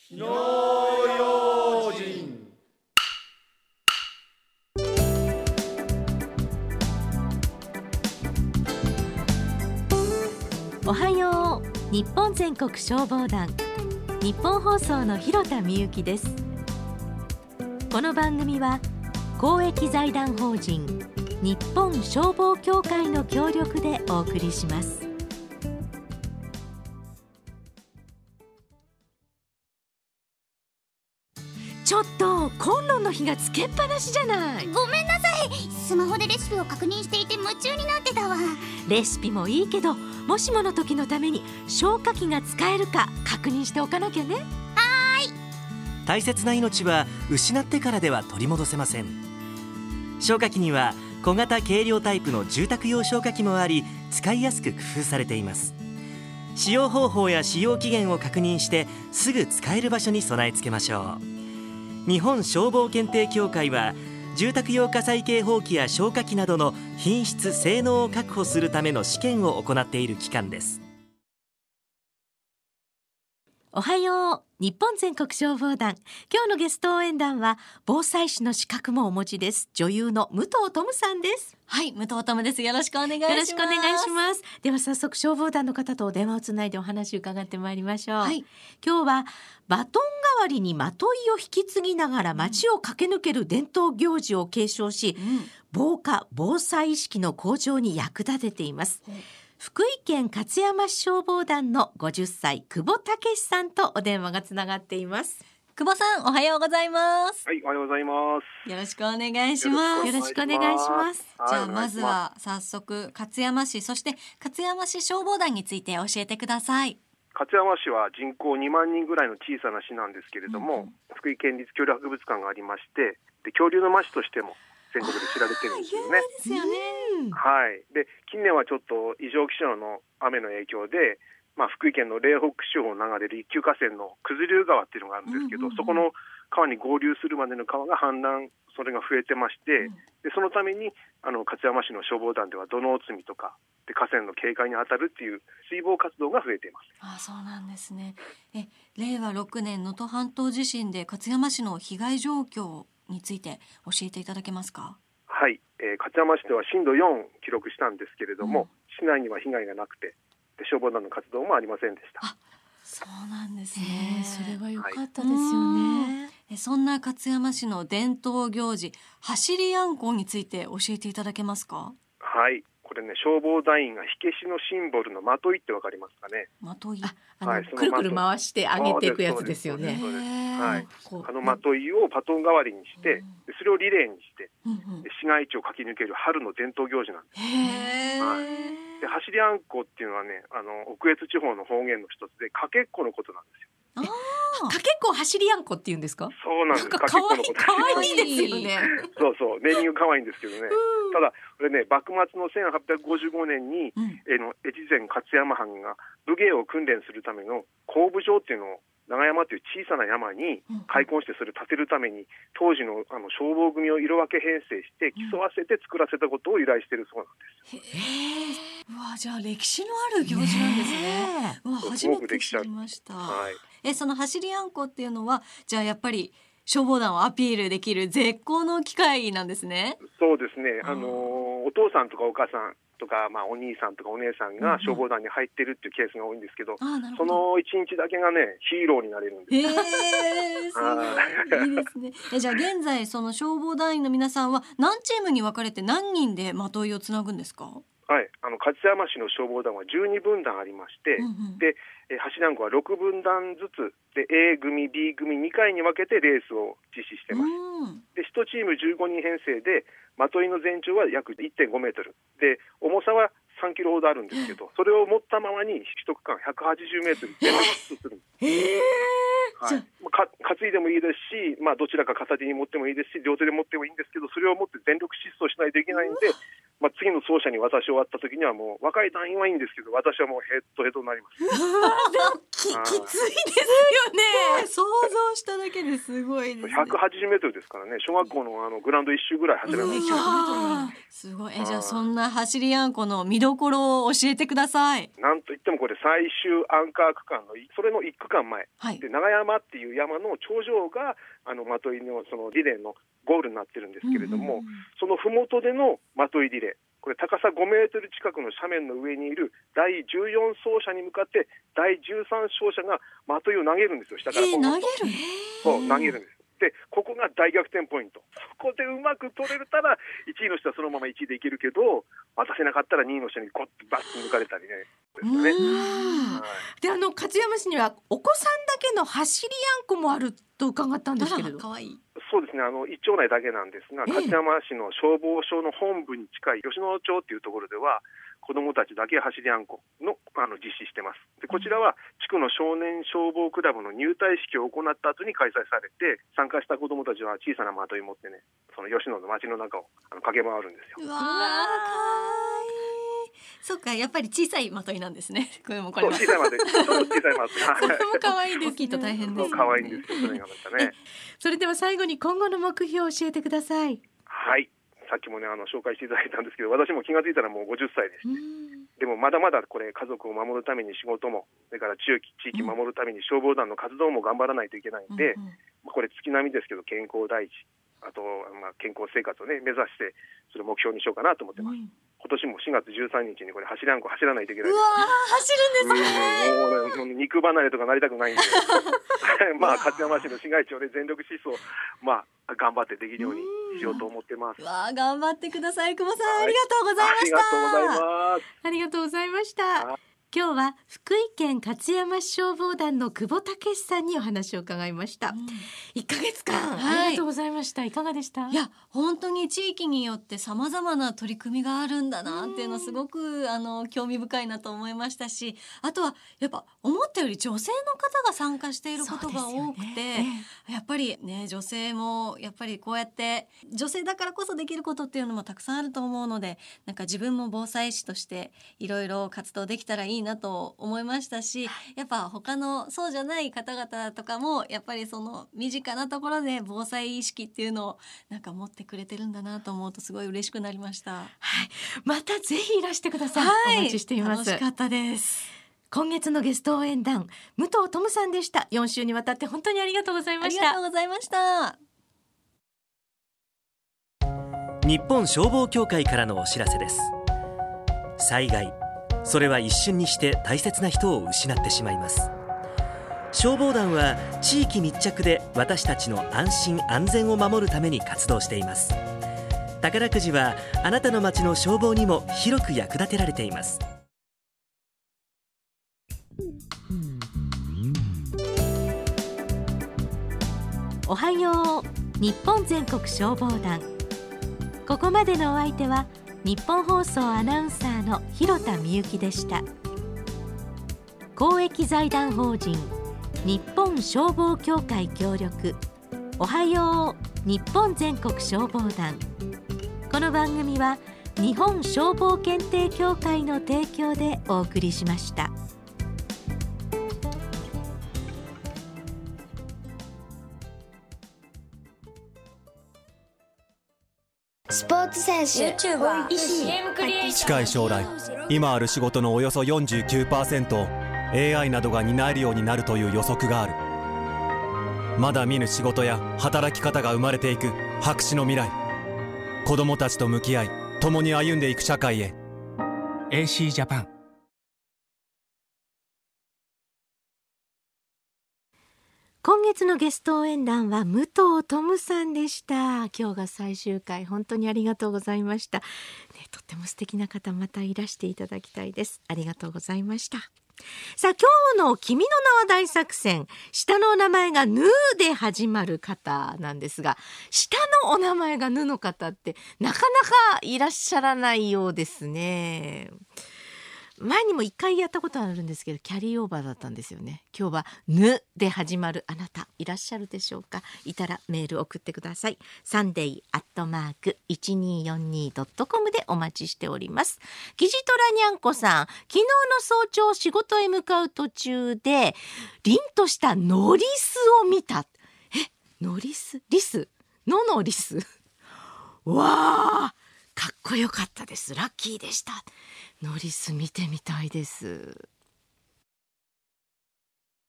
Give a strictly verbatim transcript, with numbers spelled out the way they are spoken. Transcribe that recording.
火の用心。 おはよう。日本全国消防団、日本放送の広田美由です。この番組は公益財団法人日本消防協会の協力でお送りします。ちょっとコンロの火がつけっぱなしじゃない。 ごめんなさい、スマホでレシピを確認していて夢中になってたわ。 レシピもいいけど、もしもの時のために消火器が使えるか確認しておかなきゃね。はーい。大切な命は失ってからでは取り戻せません。消火器には小型軽量タイプの住宅用消火器もあり、使いやすく工夫されています。使用方法や使用期限を確認してすぐ使える場所に備え付けましょう。日本消防検定協会は住宅用火災警報器や消火器などの品質・性能を確保するための試験を行っている機関です。 おはよう。日本全国消防団、今日のゲスト応援団は防災士の資格もお持ちです。女優の武藤トさんです。 はい、武藤トです。よろしくお願いします。 よろしくお願いします。では早速消防団の方とお電話をつないでお話を伺ってまいりましょう。はい、今日はバトン代わりにまといを引き継ぎながら街を駆け抜ける伝統行事を継承し、うん、防火・防災意識の向上に役立てています。うん、福井県勝山市消防団のごじゅっさい久保武さんとお電話がつながっています。 久保さん、おはようございます。 はい、おはようございます。 よろしくお願いします。 よろしくお願いします。 じゃあまずは早速勝山市、そして勝山市消防団について教えてください。 勝山市は人口にまんにんぐらいの小さな市なんですけれども、うん、福井県立恐竜博物館がありまして、で恐竜の町としても全国で知られてるんですよね。 有名ですよね。 はい。で、近年はちょっと異常気象の雨の影響で、まあ、福井県の嶺北地方を流れる一級河川の九頭竜川っていうのがあるんですけど、うんうんうん、そこの川に合流するまでの川が氾濫、それが増えてまして、うん、でそのためにあの勝山市の消防団では土のう積みとかで河川の警戒に当たるっていう水防活動が増えています。 ああ、そうなんですね。えれいわろくねん能登半島地震で勝山市の被害状況について教えていただけますか。 はい、えー、勝山市では震度よん記録したんですけれども、うん、市内には被害がなくて、で消防団の活動もありませんでした。 あ、そうなんですね。 それは良かったですよね。 はい、そんな勝山市の伝統行事、走りあんこについて教えていただけますか。 はい、これね、消防団員が火消しのシンボルのまといってわかりますかね。 まとい、 ああの、はい、くるくる回して上げていくやつですよね。 はい、あのまといをバトン代わりにして、でそれをリレーにして、うんうん、で市街地を駆け抜ける春の伝統行事なんです。 へー、 はい、で走りあんこっていうのはね、あの奥越地方の方言の一つでかけっこのことなんですよ。 あ、かけっこ走りあんこって言うんですか。 そうなんです。 なんかかわいい、かわいいですよね。 そうそう、ネーミングかわいいんですけどね。ただこれね、幕末のせんはっぴゃくごじゅうごねんに、うん、えの越前勝山藩が武芸を訓練するための工部場っていうのを長山という小さな山に開墾してそれを建てるために、当時 の, あの消防組を色分け編成して競わせて作らせたことを由来しているそうなんです。 へー、うわ、じゃあ歴史のある行事なんですね。うわ、初めて知りました。はい、えその走りあんこっていうのは、じゃあやっぱり消防団をアピールできる絶好の機会なんですね。 そうですね。あのお父さんとかお母さんとか、まあ、お兄さんとかお姉さんが消防団に入ってるっていうケースが多いんですけど、うんうん、そのいちにちだけがね、ヒーローになれるんです。 へー、すごいいいですね。えじゃあ現在その消防団員の皆さんは何チームに分かれて何人でまといをつなぐんですか。 はい、あの勝山市の消防団はじゅうにぶんだんありまして、うんうん、でえ走りあんこはろくぶんだんずつで A 組 B 組にかいに分けてレースを実施してます。うん、でいちチームじゅうごにん編成でまといの全長は約 いってんごメートルで重さはさんキロほどあるんですけど、それを持ったままに一区間ひゃくはちじゅうメートル全力疾走するんです。 えー、はい、 か担いでもいいですし、まあ、どちらか片手に持ってもいいですし、両手で持ってもいいんですけど、それを持って全力疾走しないといけないんで、まあ、次の走者に渡し終わった時にはもう若い団員はいいんですけど、私はもうヘッドヘッドになります。 うわ、大きい、 きついですよね。 想像しただけですごいですね。 ひゃくはちじゅうメートルですからね。小学校のあのグラウンド一周ぐらい走れます。 すごい。えじゃあそんな走りやんこの見どころを教えてください。 なんといってもこれ最終アンカー区間のそれのいっ区間前、はい、で長山っていう山の頂上があの的井のそのリレーのゴールになってるんですけれども、うんうんうん、その麓での的井リレー、これ高さごメートル近くの斜面の上にいるだいじゅうよん走者に向かってだいじゅうさん走者が的井を投げるんですよ。下からえー、投げるそう投げるんです。でここが大逆転ポイント。そこでうまく取れたらいちいの人はそのままいちいでいけるけど、渡せなかったらにいの人にゴッとバッと抜かれたりね。ですよね。 はい、であの勝山市にはお子さんだけの走りやんこもあると伺ったんですけれど。 かわいい。 そうですね、あの一町内だけなんですが、勝山市の消防署の本部に近い吉野町っていうところでは子どもたちだけ走りあんこのあの実施してます。でこちらは地区の少年消防クラブの入隊式を行った後に開催されて、参加した子どもたちは小さな的を持ってね、その吉野の町の中をあの駆け回るんですよ。 うわー、かわいい。そっか、やっぱり小さい的になんですね。これもこれもそう小さい的、そう小さい的。 これも可愛いですね。 大きいと大変です、ね。 可愛いんですよ。それがまたね。 それでは最後に今後の目標を教えてください。 はい。さっきもねあの紹介していただいたんですけど、私も気がついたらもうごじゅっさいでした。でもまだまだこれ家族を守るために仕事も、それから地域地域守るために消防団の活動も頑張らないといけないんで、うんうん、これ月並みですけど健康第一、あと、まあ、健康生活をね目指してそれを目標にしようかなと思ってます。うん、今年もしがつじゅうさんにちにこれ走りあんこ走らないといけないです。 うわー、走るんですね。 もう、ね、もう肉離れとかなりたくないんでまあ勝山市の市街地を、ね、全力疾走まあ頑張ってできるようにしようと思ってます。 わあ、頑張ってください。久保さん、はい、ありがとうございました。 ありがとうございます。 ありがとうございました。今日は福井県勝山市消防団の久保武さんにお話を伺いました。うん、いっかげつかん、はい、ありがとうございました。いかがでした？ いや、本当に地域によって様々な取り組みがあるんだなっていうのすごくあの興味深いなと思いましたし、あとはやっぱ思ったより女性の方が参加していることが多くて、ね、やっぱりね、女性もやっぱりこうやって女性だからこそできることっていうのもたくさんあると思うので、なんか自分も防災士としていろいろ活動できたらいいなと思いましたし、やっぱ他のそうじゃない方々とかもやっぱりその身近なところで防災意識っていうのをなんか持ってくれてるんだなと思うとすごい嬉しくなりました。 はい、またぜひいらしてください。はい、お待ちしています。 楽しかったです。 今月のゲスト応援団、武藤トムさんでした。よん週にわたって本当にありがとうございました。 ありがとうございました。 日本消防協会からのお知らせです。災害、それは一瞬にして大切な人を失ってしまいます。消防団は地域密着で私たちの安心安全を守るために活動しています。宝くじはあなたの町の消防にも広く役立てられています。 おはよう日本全国消防団。ここまでのお相手は日本放送アナウンサーの広田みゆきでした。公益財団法人日本消防協会協力、おはよう日本全国消防団。この番組は日本消防検定協会の提供でお送りしました。 スポーツ選手、医師、 近い将来、今ある仕事のおよそ よんじゅうきゅうパーセント を エーアイ などが担えるようになるという予測がある。まだ見ぬ仕事や働き方が生まれていく白紙の未来。子どもたちと向き合い、共に歩んでいく社会へ。 エーシー ジャパン。 今月のゲスト応援団は武藤トムさんでした。今日が最終回、本当にありがとうございました、ね、とっても素敵な方、またいらしていただきたいです。ありがとうございました。さあ、今日の君の名は大作戦、下のお名前がヌーで始まる方なんですが、下のお名前がヌの方ってなかなかいらっしゃらないようですね。 前にも一回やったことあるんですけどキャリーオーバーだったんですよね。今日はぬで始まるあなたいらっしゃるでしょうか。いたらメール送ってください。サンデーアットマーク いちにーよんにードットコム でお待ちしております。キジトラにゃんこさん、昨日の早朝仕事へ向かう途中で凛としたノリスを見た。え、ノリスリスののリスわーかっこよかったです。ラッキーでした。ノリス見てみたいです。